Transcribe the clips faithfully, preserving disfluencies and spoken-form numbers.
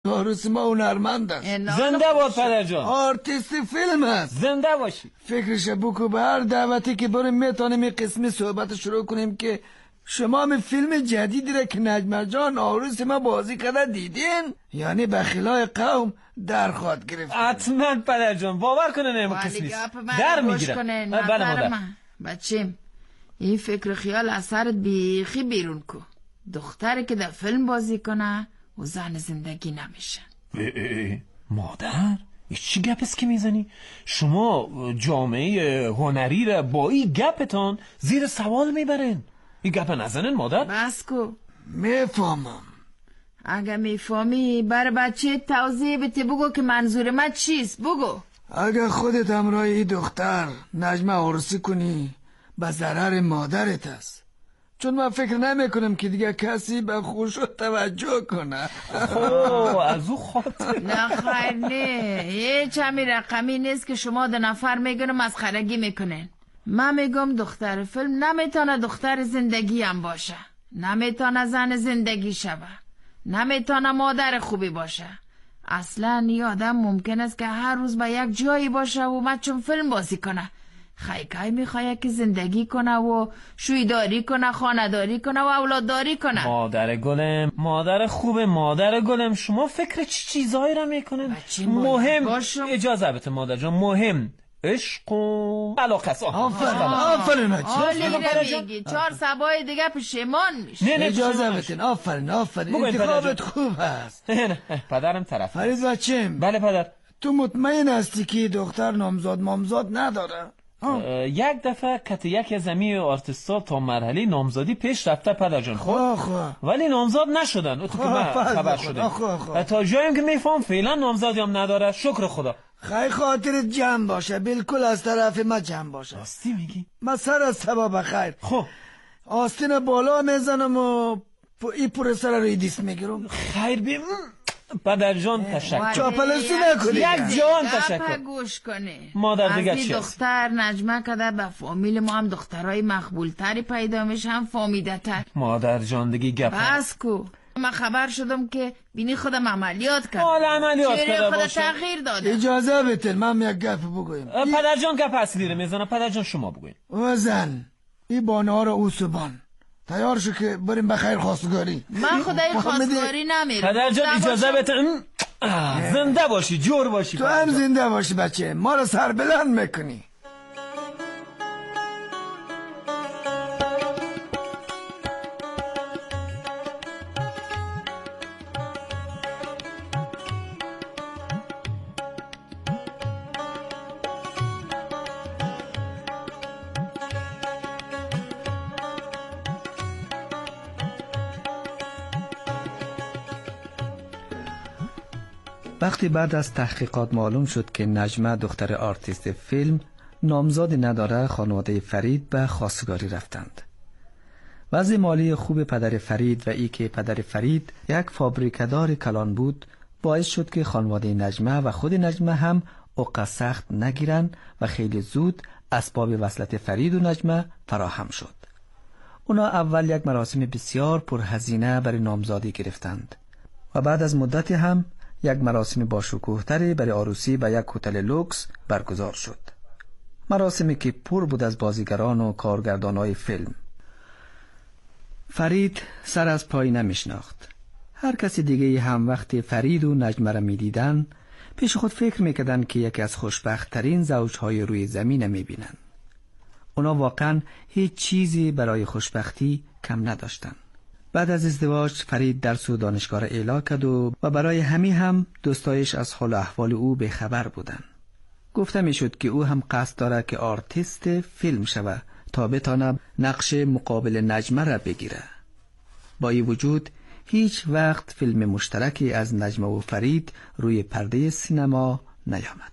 عروسی ما هنرمند است. زنده باد پدر جان. آرتیست فیلم است. زنده باشی. فکرش بکو به هر دعوتی که بریم میتونیم این قسمی صحبت شروع کنیم که شما می فیلم جدیدی را که نجمه جان عروس ما بازی کرده دیدین؟ یعنی به خلای قوم در خواهد گرفت. حتما پدر جان باور کنه نیم قسمی در میگیره. بله مادر. بچیم این فکر خیال از سرت بیخی بیرون کو. دختری که در فیلم بازی کنه و زن زندگی نمیشه. اه اه مادر این چی گپ است که میزنی؟ شما جامعه هنری را با این گپتان زیر سوال میبرین. این گپ نزنین مادر. بس کو. میفهمم. اگه میفهمی بر بچه توضیح بده بگو که منظور من چیست. بگو. اگه خودت همراه این دختر نجمه عروسی کنی به ضرر مادرت است، چون من فکر نمی کنم که دیگه کسی به خوشو توجه کنه. اوه از او خاطر. نه خیر نه هیچ همی رقمی نیست که شما دو نفر میگن مسخرگی میکنین. من میگم دختر فیلم نمیتونه دختر زندگی هم باشه، نمیتونه زن زندگی شوه، نمیتونه مادر خوبی باشه. اصلا یه آدم ممکن است که هر روز به یک جایی باشه و بچون فیلم بازی کنه. خیلی میخواه که زندگی کنه و شویداری کنه، خانداری کنه و اولادداری کنه. مادر گلم، مادر خوب، مادر گلم، شما فکر چی چیزایی را میکنن؟ مهم باشم. اجازه بده مادر جان، مهم عشق و علاقه است. آفرین آفرین آلی میگی چهار سبای دیگه پشیمان میشه. نه نه اجازه بدین. آفرین آفرین انتخابت خوب هست. پدرم طرف. فرید بچیم. بله پدر. تو مطمئن هستی که دختر نامزاد مامزاد نداره؟ یک دفعه کت یک از امی آرتیستا تا مرحله نامزادی پیش رفته پدر جان. خواه خواه ولی نامزاد نشدن. تو که من خبر شده تا جاییم که میفهم فعلا نامزادی هم نداره. شکر خدا. خیلی خاطرت جمع باشه، بالکل از طرف ما جمع باشه. راستی میگی؟ من سر از سبا بخیر. خب آستین بالا میزنم و این پروسه رو دیست میگیرم. خیر بیم پدر جان تشکر. چاپلوسی نکنی. یک جان تشکر. گوش کنی. مادر دیگه چی دختر نجمه کده به فامیل ما هم دخترای مقبول تری پیدا میشه، هم فامیده تر. مادر جان دیگه گپ بس کو. من خبر شدم که بینی خودم عملیات کرد. حالا عملیات کرده باشه. خودم تغییر داده. اجازه بتن من یک گپ بگویم. پدر جان گپ اصلی رو میزنه. پدر جان شما بگوین. وزن این بانه ها رو اوسبان تیار شو که بریم بخیر خواستگاری. من خدای خواستگاری نمیرم. پدر جان اجازه بتن. زنده باشی، جور باشی. تو هم زنده باشی بچه، ما رو سربلند میکنی. وقتی بعد از تحقیقات معلوم شد که نجمه دختر آرتیست فیلم نامزادی نداره، خانواده فرید به خواستگاری رفتند. وضع مالی خوب پدر فرید و ای که پدر فرید یک فابریکه‌دار کلان بود باعث شد که خانواده نجمه و خود نجمه هم اوقات سخت نگیرن و خیلی زود اسباب وصلت فرید و نجمه فراهم شد. اونا اول یک مراسم بسیار پرهزینه برای نامزادی گرفتند و بعد از مدتی هم یک مراسم باشکوه‌تری برای عروسی به یک هتل لوکس برگزار شد. مراسمی که پر بود از بازیگران و کارگردانای فیلم. فرید سر از پای نمیشناخت. هر کسی دیگه هم وقتی فرید و نجمه را می‌دیدن پیش خود فکر می‌کردند که یکی از خوشبخت‌ترین زوج‌های روی زمین می‌بینن. اونا واقعاً هیچ چیزی برای خوشبختی کم نداشتن. بعد از ازدواج فرید درس و دانشگاه را اعلا کرد و برای همین هم دوستایش از حال و احوال او به خبر بودن. گفته می شد که او هم قصد داره که آرتیست فیلم شود تا بتانه نقش مقابل نجمه را بگیره. با این وجود هیچ وقت فیلم مشترکی از نجمه و فرید روی پرده سینما نیامد.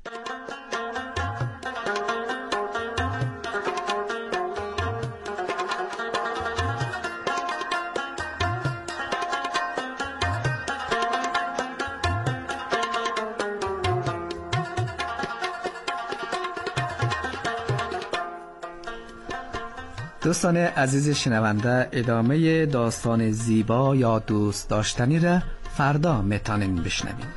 دوستان عزیز شنونده، ادامه داستان زیبا یا دوست داشتنی را فردا میتونین بشنوین.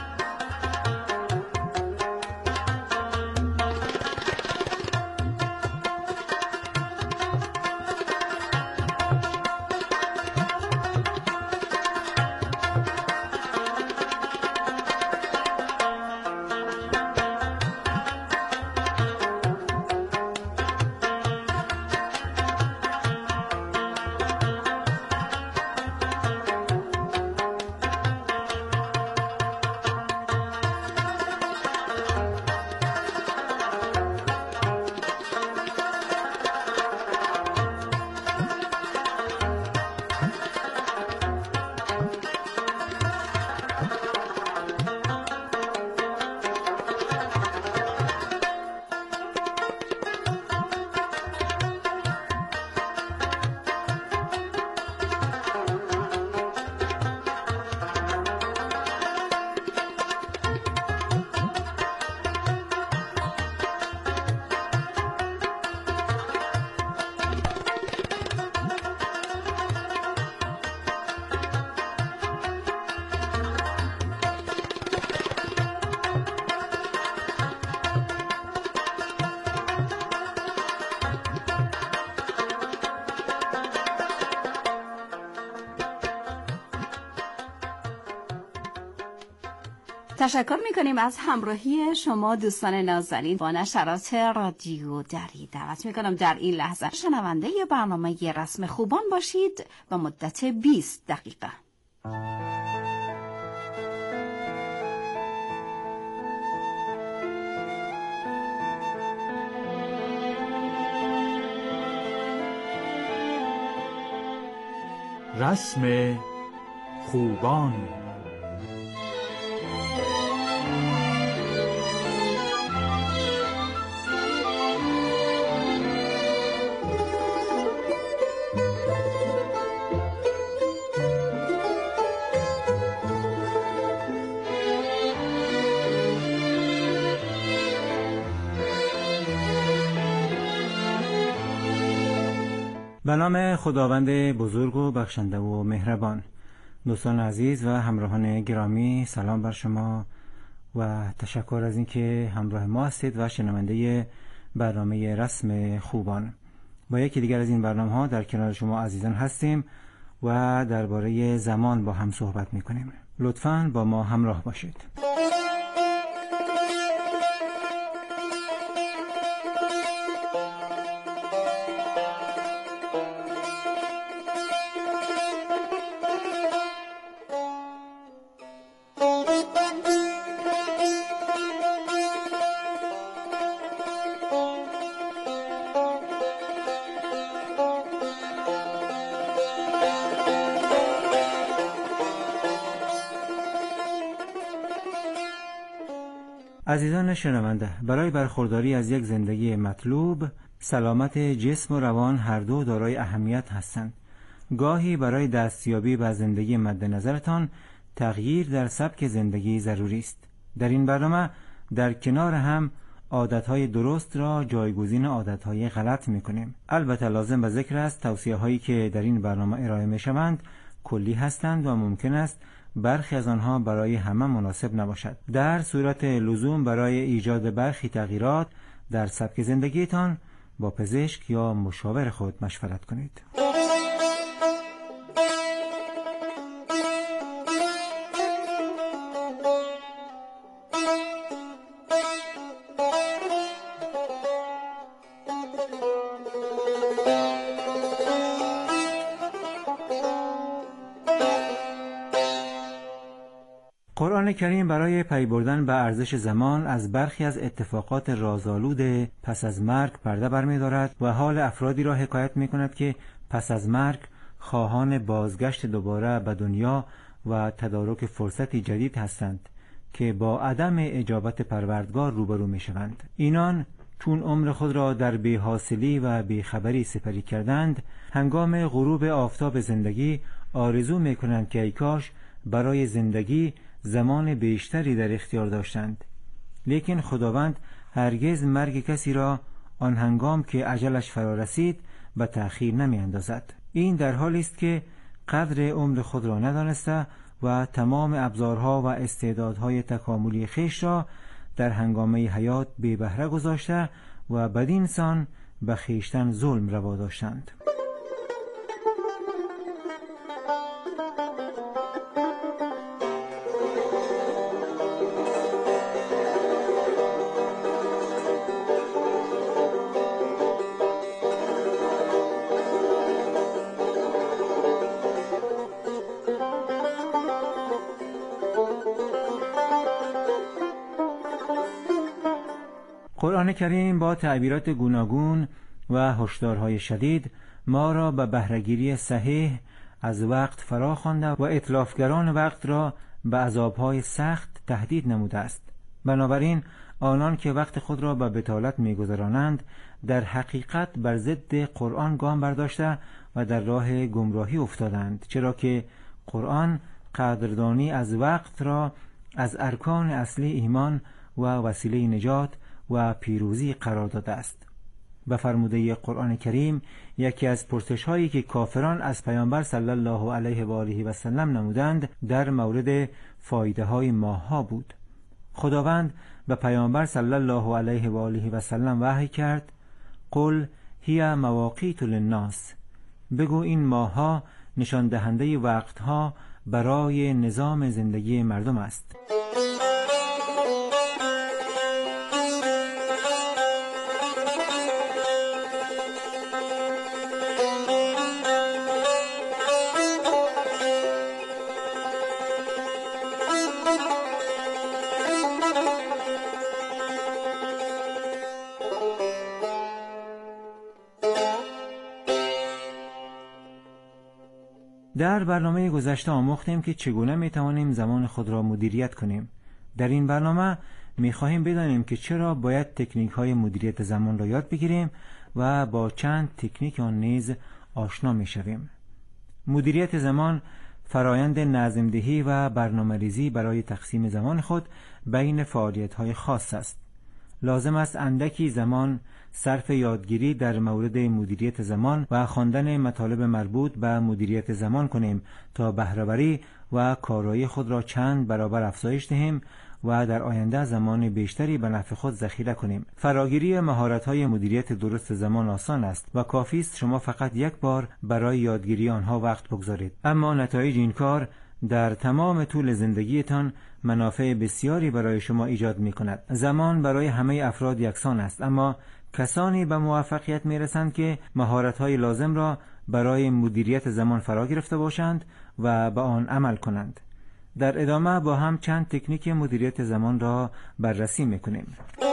تشکر میکنیم از همراهی شما دوستان نازنین. با نشرات رادیو دری دعوت میکنم در این لحظه شنونده برنامه رسم خوبان باشید به مدت بیست دقیقه. رسم خوبان. به نام خداوند بزرگ و بخشنده و مهربان. دوستان عزیز و همراهان گرامی، سلام بر شما و تشکر از اینکه همراه ما هستید و شنونده برنامه رسم خوبان. با یکی دیگر از این برنامه ها در کنار شما عزیزان هستیم و درباره زمان با هم صحبت میکنیم. لطفاً با ما همراه باشید. عزیزان شنونده، برای برخورداری از یک زندگی مطلوب، سلامت جسم و روان هر دو دارای اهمیت هستند. گاهی برای دستیابی به زندگی مد نظرتان تغییر در سبک زندگی ضروری است. در این برنامه در کنار هم عادتهای درست را جایگزین عادتهای غلط میکنیم. البته لازم به ذکر است توصیه هایی که در این برنامه ارائه میشوند کلی هستند و ممکن است برخی از آنها برای همه مناسب نباشد. در صورت لزوم برای ایجاد برخی تغییرات در سبک زندگیتان با پزشک یا مشاور خود مشورت کنید. قرآن کریم برای پی بردن به ارزش زمان از برخی از اتفاقات رازآلود پس از مرگ پرده برمی‌دارد و حال افرادی را حکایت می‌کند که پس از مرگ خواهان بازگشت دوباره به دنیا و تدارک فرصتی جدید هستند که با عدم اجابت پروردگار روبرو می‌شوند. اینان چون عمر خود را در بی‌حاصلی و بیخبری سپری کردند، هنگام غروب آفتاب زندگی آرزو می‌کنند که ای کاش برای زندگی زمان بیشتری در اختیار داشتند. لیکن خداوند هرگز مرگ کسی را آن هنگام که اجلش فرا رسید به تأخیر نمی اندازد. این در حالی است که قدر عمر خود را ندانسته و تمام ابزارها و استعدادهای تکاملی خویش را در هنگامه حیات بی بهره گذاشته و بدین سان به خویشتن ظلم روا داشتند. قرآن کریم با تعبیرات گوناگون و هشدارهای شدید ما را به بهره‌گیری صحیح از وقت فرا خوانده و اتلافگران وقت را به عذابهای سخت تهدید نموده است. بنابراین آنان که وقت خود را به بطالت می‌گذرانند در حقیقت بر ضد قرآن گام برداشته و در راه گمراهی افتادند، چرا که قرآن قدردانی از وقت را از ارکان اصلی ایمان و وسیله نجات و پیروزی قرار داده است. به فرموده قرآن کریم یکی از پرسش هایی که کافران از پیامبر صلی الله علیه و آله و سلم نمودند در مورد فایده های ماه ها بود. خداوند به پیامبر صلی الله علیه و آله و سلم وحی کرد: قل هی مواقیت للناس، بگو این ماه ها نشان دهنده وقت ها برای نظام زندگی مردم است. در برنامه گذشته آموختیم که چگونه می توانیم زمان خود را مدیریت کنیم. در این برنامه می خواهیم بدانیم که چرا باید تکنیک های مدیریت زمان را یاد بگیریم و با چند تکنیک آن نیز آشنا می شویم. مدیریت زمان فرایند نظم‌دهی و برنامه‌ریزی برای تقسیم زمان خود بین فعالیت‌های خاص است. لازم است اندکی زمان صرف یادگیری در مورد مدیریت زمان و خواندن مطالب مربوط به مدیریت زمان کنیم تا بهره‌وری و کارایی خود را چند برابر افزایش دهیم و در آینده زمان بیشتری به نفع خود ذخیره کنیم. فراگیری مهارت‌های مدیریت درست زمان آسان است و کافی است شما فقط یک بار برای یادگیری آنها وقت بگذارید. اما نتایج این کار در تمام طول زندگیتان منافع بسیاری برای شما ایجاد می‌کند. زمان برای همه افراد یکسان است، اما کسانی به موفقیت می‌رسند که مهارت‌های لازم را برای مدیریت زمان فرا گرفته باشند و به آن عمل کنند. در ادامه با هم چند تکنیک مدیریت زمان را بررسی می‌کنیم.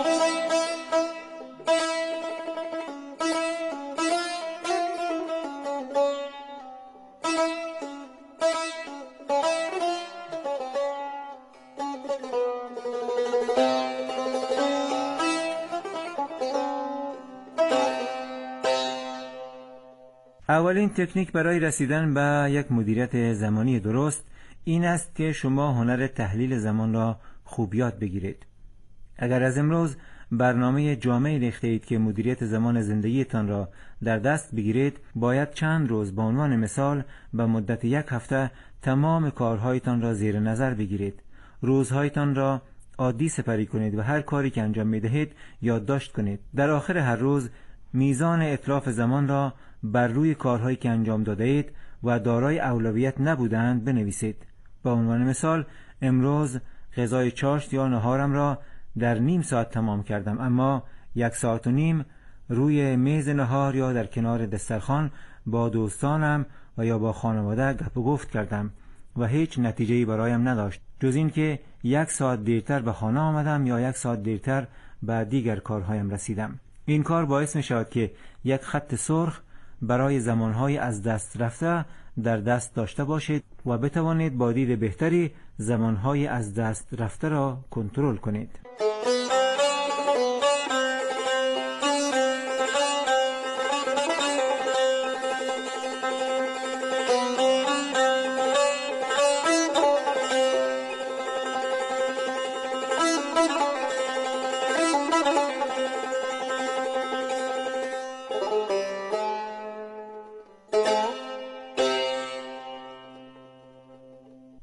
اولین تکنیک برای رسیدن به یک مدیریت زمانی درست این است که شما هنر تحلیل زمان را خوب یاد بگیرید. اگر از امروز برنامه جامعی ریخته اید که مدیریت زمان زندگیتان را در دست بگیرید، باید چند روز به عنوان مثال به مدت یک هفته تمام کارهایتان را زیر نظر بگیرید. روزهایتان را عادی سپری کنید و هر کاری که انجام می‌دهید یادداشت کنید. در آخر هر روز میزان اتلاف زمان را بر روی کارهایی که انجام داده اید و دارای اولویت نبودند بنویسید. به عنوان مثال امروز غذای چاشت یا نهارم را در نیم ساعت تمام کردم، اما یک ساعت و نیم روی میز نهار یا در کنار دسترخوان با دوستانم و یا با خانواده گپ و گفت کردم و هیچ نتیجه‌ای برایم نداشت جز این که یک ساعت دیرتر به خانه آمدم یا یک ساعت دیرتر به دیگر کارهایم رسیدم. این کار باعث می شود که یک خط سرخ برای زمانهای از دست رفته در دست داشته باشید و بتوانید با دید بهتری زمانهای از دست رفته را کنترل کنید.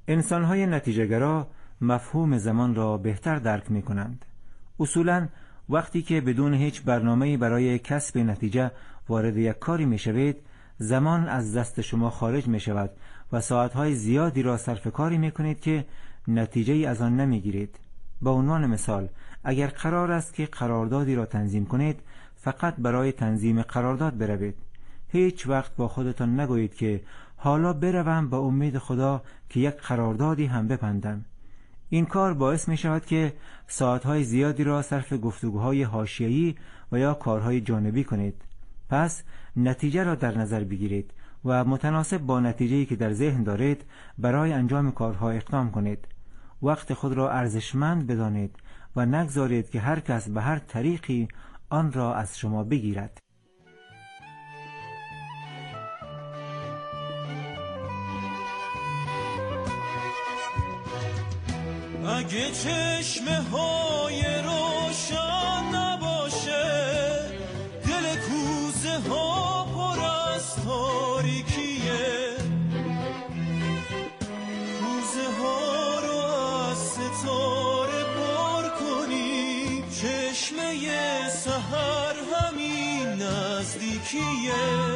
انسان‌های نتیجه‌گرا مفهوم زمان را بهتر درک می‌کنند. اصولاً وقتی که بدون هیچ برنامه‌ای برای کسب نتیجه وارد یک کاری می‌شوید، زمان از دست شما خارج می‌شود و ساعت‌های زیادی را صرف کاری می‌کنید که نتیجه‌ای از آن نمی‌گیرید. به عنوان مثال، اگر قرار است که قراردادی را تنظیم کنید، فقط برای تنظیم قرارداد بروید. هیچ وقت با خودتان نگویید که حالا بروم به امید خدا که یک قراردادی هم ببندم. این کار باعث می شود که ساعتهای زیادی را صرف گفتگوهای حاشیه‌ای و یا کارهای جانبی کنید. پس نتیجه را در نظر بگیرید و متناسب با نتیجه‌ای که در ذهن دارید برای انجام کارها اقدام کنید. وقت خود را ارزشمند بدانید و نگذارید که هر کس به هر طریقی آن را از شما بگیرد. اگه چشمه های روشن نباشه، دل کوزه ها پر از تاریکیه، کوزه ها رو از ستاره پر کنی، چشمه سحر همین نزدیکیه.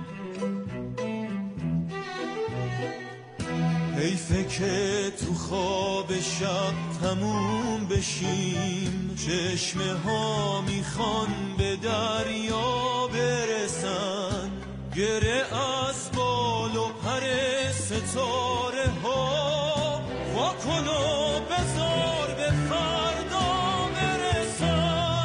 حیفه که تو خواب شب تموم بشیم، چشمه ها میخوان به دریا برسن، گره از بال و پر ستاره ها واکن و بذار به فردا برسن.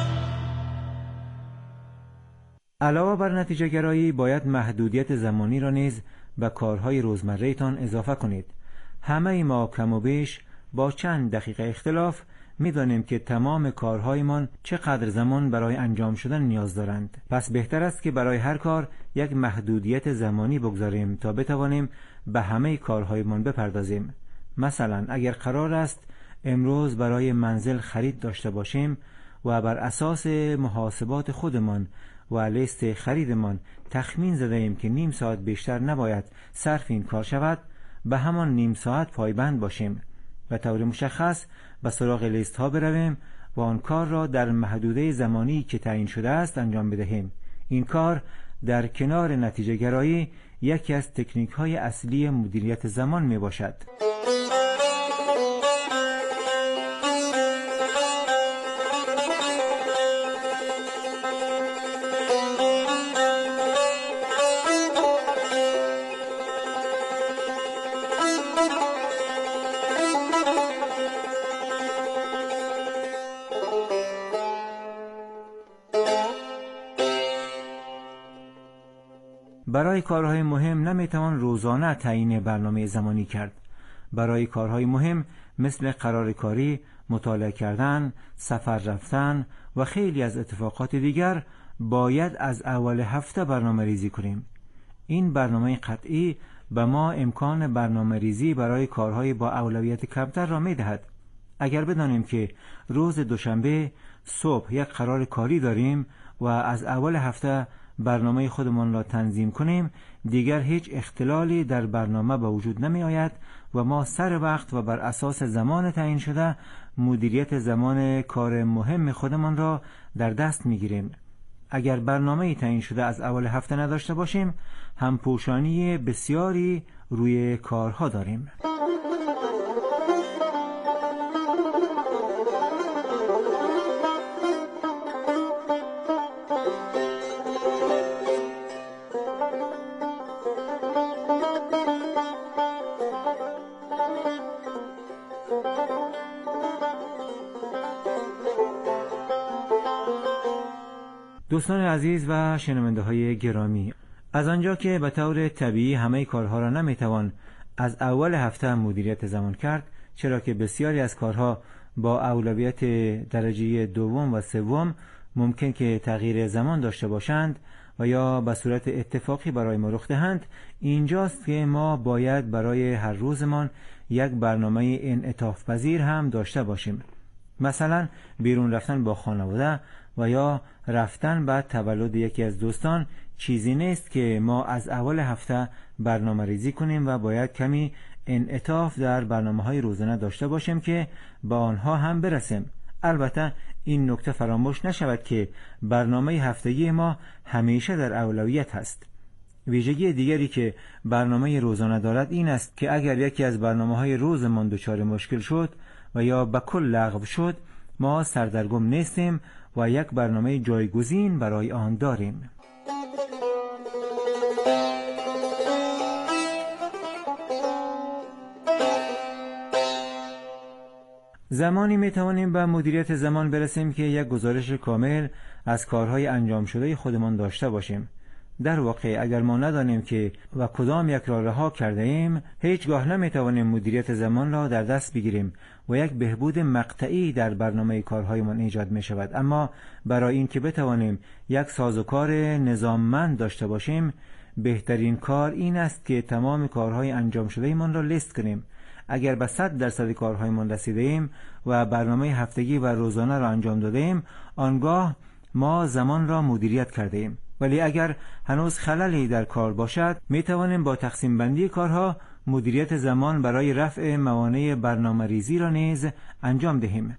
علاوه بر نتیجه گرایی باید محدودیت زمانی را نیز به کارهای روزمره تان اضافه کنید. همه ما کم و بیش با چند دقیقه اختلاف می‌دانیم که تمام کارهایمان چقدر زمان برای انجام شدن نیاز دارند. پس بهتر است که برای هر کار یک محدودیت زمانی بگذاریم تا بتوانیم به همه کارهایمان بپردازیم. مثلا اگر قرار است امروز برای منزل خرید داشته باشیم و بر اساس محاسبات خودمان و لیست خریدمان تخمین زده ایم که نیم ساعت بیشتر نباید صرف این کار شود، به همان نیم ساعت پایبند باشیم و طور مشخص به سراغ لیست ها برویم و آن کار را در محدوده زمانی که تعیین شده است انجام بدهیم. این کار در کنار نتیجه گرایی یکی از تکنیک های اصلی مدیریت زمان می باشد. برای کارهای مهم نمیتوان روزانه تعیین برنامه زمانی کرد. برای کارهای مهم مثل قرار کاری، مطالعه کردن، سفر رفتن و خیلی از اتفاقات دیگر باید از اول هفته برنامه ریزی کنیم. این برنامه قطعی به ما امکان برنامه ریزی برای کارهای با اولویت کمتر را میدهد. اگر بدانیم که روز دوشنبه صبح یک قرار کاری داریم و از اول هفته برنامه خودمان را تنظیم کنیم، دیگر هیچ اختلالی در برنامه به وجود نمی آید و ما سر وقت و بر اساس زمان تعیین شده مدیریت زمان کار مهم خودمان را در دست می گیریم. اگر برنامه تعیین شده از اول هفته نداشته باشیم، همپوشانی بسیاری روی کارها داریم. دوستان عزیز و شنونده های گرامی، از آنجا که به طور طبیعی همه کارها را نمیتوان از اول هفته مدیریت زمان کرد، چرا که بسیاری از کارها با اولویت درجه دوم و سوم ممکن که تغییر زمان داشته باشند و یا به صورت اتفاقی برای ما رخ دهند، اینجاست که ما باید برای هر روزمان یک برنامه انعطاف پذیر هم داشته باشیم. مثلا بیرون رفتن با خانواده و یا رفتن به تولد یکی از دوستان چیزی نیست که ما از اول هفته برنامه ریزی کنیم و باید کمی انعطاف در برنامه‌های روزانه داشته باشیم که به آنها هم برسیم. البته این نکته فراموش نشود که برنامه هفتگی ما همیشه در اولویت است. ویژگی دیگری که برنامه روزانه دارد این است که اگر یکی از برنامه‌های روزمان دچار مشکل شد و یا به کل لغو شد، ما سردرگم نیستیم و یک برنامه جایگزین برای آن داریم. زمانی می توانیم به مدیریت زمان برسیم که یک گزارش کامل از کارهای انجام شده خودمان داشته باشیم. در واقع اگر ما ندانیم که و کدام یک را رها کرده ایم، هیچگاه نمی توانیم مدیریت زمان را در دست بگیریم و یک بهبود مقطعی در برنامه کارهایمان ایجاد می شود. اما برای اینکه بتوانیم یک سازوکار نظاممند داشته باشیم، بهترین کار این است که تمام کارهای انجام شده ایمان را لیست کنیم. اگر به صد درصد کارهایمان رسیده ایم و برنامه هفتگی و روزانه را انجام داده ایم، آنگاه ما زمان را مدیریت کرده ایم. ولی اگر هنوز خللی در کار باشد، می توانیم با تقسیم بندی کارها مدیریت زمان برای رفع موانع برنامه ریزی را نیز انجام دهیم.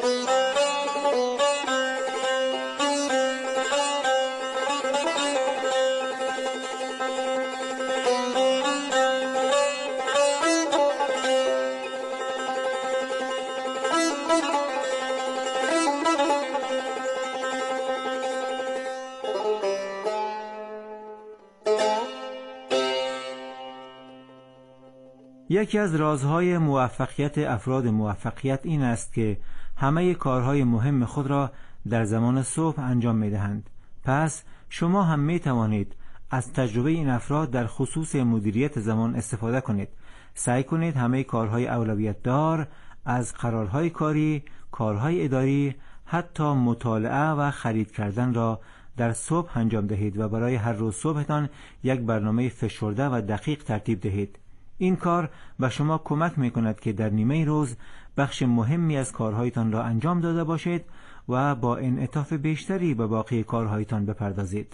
یکی از رازهای موفقیت افراد موفقیت این است که همه کارهای مهم خود را در زمان صبح انجام می دهند. پس شما هم می توانید از تجربه این افراد در خصوص مدیریت زمان استفاده کنید. سعی کنید همه کارهای اولویت دار، از قرارهای کاری، کارهای اداری، حتی مطالعه و خرید کردن را در صبح انجام دهید و برای هر روز صبحتان یک برنامه فشرده و دقیق ترتیب دهید. این کار به شما کمک می کند که در نیمه روز بخش مهمی از کارهایتان را انجام داده باشید و با انعطاف بیشتری به باقی کارهایتان بپردازید.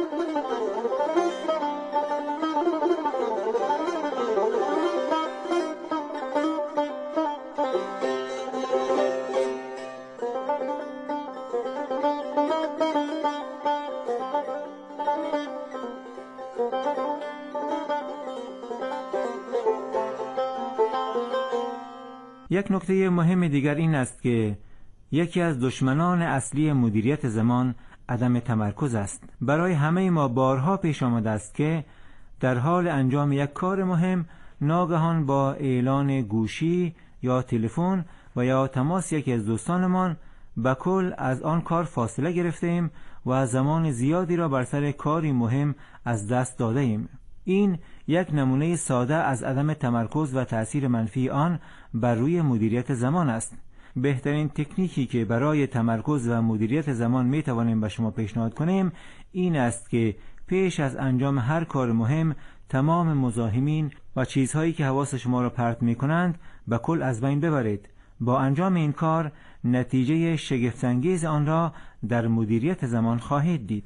یک نکته مهم دیگر این است که یکی از دشمنان اصلی مدیریت زمان عدم تمرکز است. برای همه ما بارها پیش آمده است که در حال انجام یک کار مهم ناگهان با اعلان گوشی یا تلفن و یا تماس یکی از دوستانمان به کل از آن کار فاصله گرفتیم و زمان زیادی را بر سر کاری مهم از دست داده ایم. این یک نمونه ساده از عدم تمرکز و تأثیر منفی آن بر روی مدیریت زمان است. بهترین تکنیکی که برای تمرکز و مدیریت زمان می توانیم به شما پیشنهاد کنیم این است که پیش از انجام هر کار مهم تمام مزاحمین و چیزهایی که حواس شما را پرت می کنند به کل از بین ببرید. با انجام این کار نتیجه شگفت‌انگیز آن را در مدیریت زمان خواهید دید.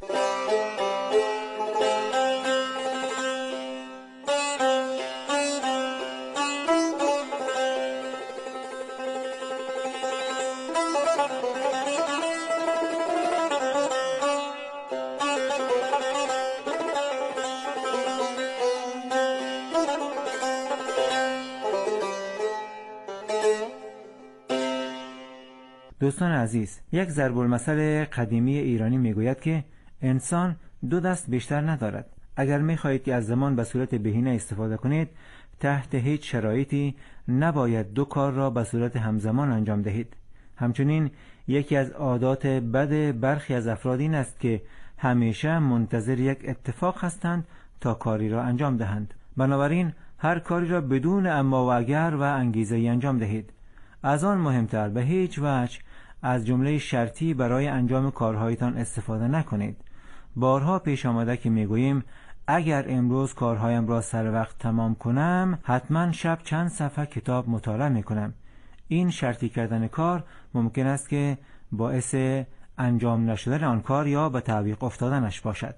دوستان عزیز، یک ضرب المثل قدیمی ایرانی میگوید که انسان دو دست بیشتر ندارد. اگر میخواهید که از زمان به صورت بهینه استفاده کنید، تحت هیچ شرایطی نباید دو کار را به صورت همزمان انجام دهید. همچنین یکی از عادات بد برخی از افراد این است که همیشه منتظر یک اتفاق هستند تا کاری را انجام دهند. بنابراین هر کاری را بدون اما و اگر و انگیزه‌ای انجام دهید. از آن مهمتر به هیچ وجه از جمله شرطی برای انجام کارهایتان استفاده نکنید. بارها پیش آمده که میگوییم اگر امروز کارهایم را سر وقت تمام کنم، حتما شب چند صفحه کتاب مطالعه میکنم. این شرطی کردن کار ممکن است که باعث انجام نشدن آن کار یا به تعویق افتادنش باشد.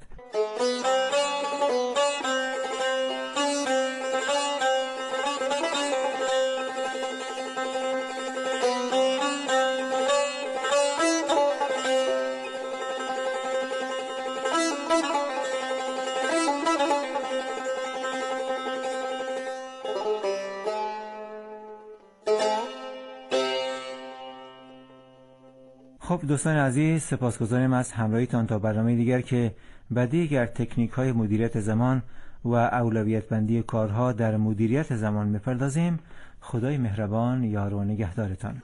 خب دوستان عزیز، سپاسگزاریم از همراهیتان تا برنامه دیگر که به دیگر تکنیک های مدیریت زمان و اولویت بندی کارها در مدیریت زمان می‌پردازیم. خدای مهربان یار و نگهدارتان.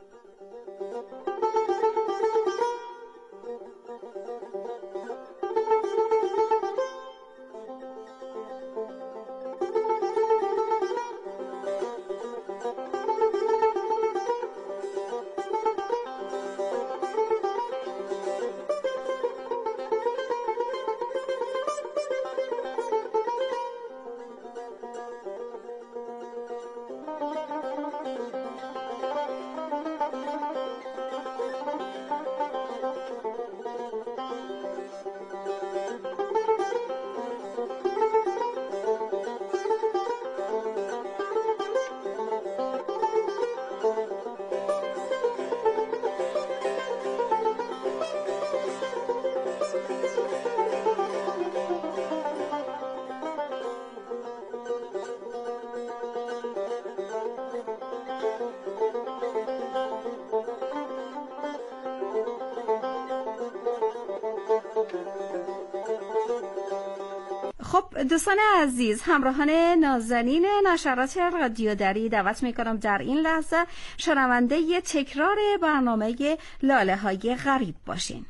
خب دوستان عزیز، همراهان نازنین نشرات رادیو دری، دعوت میکنم در این لحظه شنونده ی تکرار برنامه لاله های غریب باشین.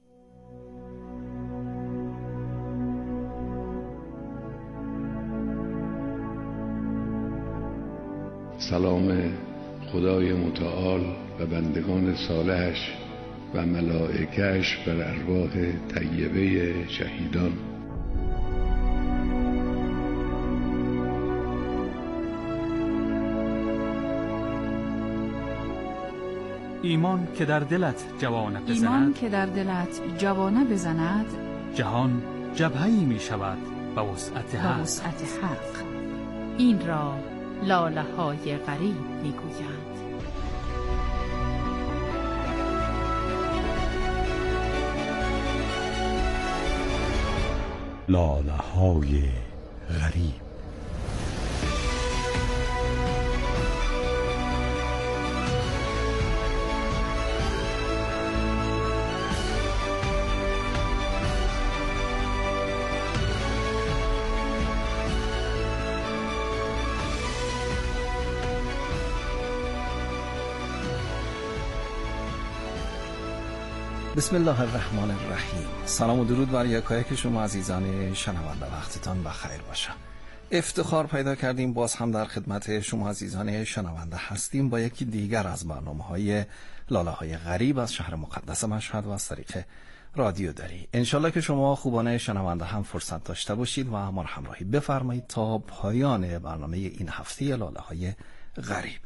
سلام خدای متعال و بندگان صالحش و ملائکه‌اش بر ارواح طیبه شهیدان. ایمان که در دلت جوانه بزند، ایمان که در دلت جوانه بزند، جهان جبهه‌ای می شود به وسعت حق. وسعت حق. این را لاله های غریب می گویند. لاله های غریب. بسم الله الرحمن الرحیم. سلام و درود بر یکایک شما عزیزان شنونده، وقتتان بخیر باشه. افتخار پیدا کردیم باز هم در خدمت شما عزیزان شنونده هستیم با یکی دیگر از برنامه‌های لاله های غریب از شهر مقدس مشهد و از طریق رادیو دری. انشالله که شما خوبانه شنونده هم فرصت داشته باشید و ما همراهی بفرمایید تا پایان برنامه این هفته لاله های غریب.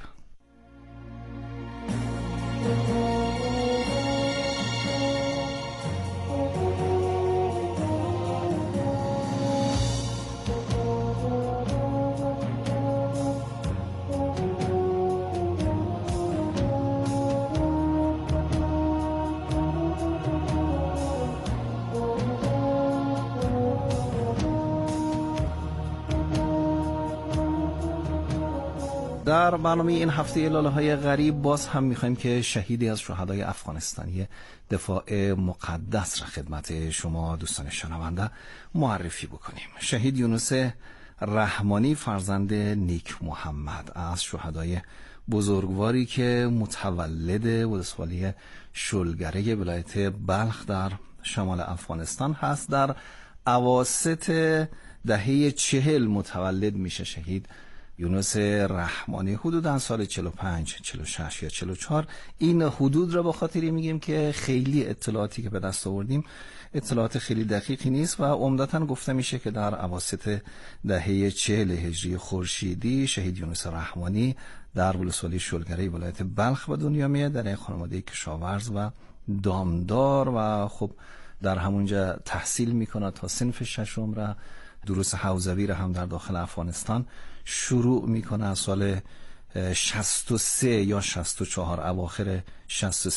در برنامه این هفته لاله های غریب باز هم میخوایم که شهیدی از شهدای افغانستانی دفاع مقدس را خدمت شما دوستان شنونده معرفی بکنیم. شهید یونس رحمانی فرزند نیک محمد از شهدای بزرگواری که متولد ولسوالی شلگره ولایت بلخ در شمال افغانستان هست، در اواسط دهه چهل متولد میشه شهید یونس رحمانی. حدوداً سال چهل و پنج، چهل و شش یا چهل و چهار. این حدود را با خاطری میگیم که خیلی اطلاعاتی که به دست آوردیم اطلاعات خیلی دقیقی نیست و عمدتاً گفته میشه که در اواسط دهه چهل هجری خورشیدی شهید یونس رحمانی در ولسوالی شلگره ولایت بلخ به دنیا میاد، در این خانواده کشاورز و دامدار و خب در همونجا تحصیل میکنه تا صنف ششم را. دروس حوزوی را هم در داخل افغانستان شروع میکنه از سال شصت و سه یا شصت و چهار، اواخر شصت و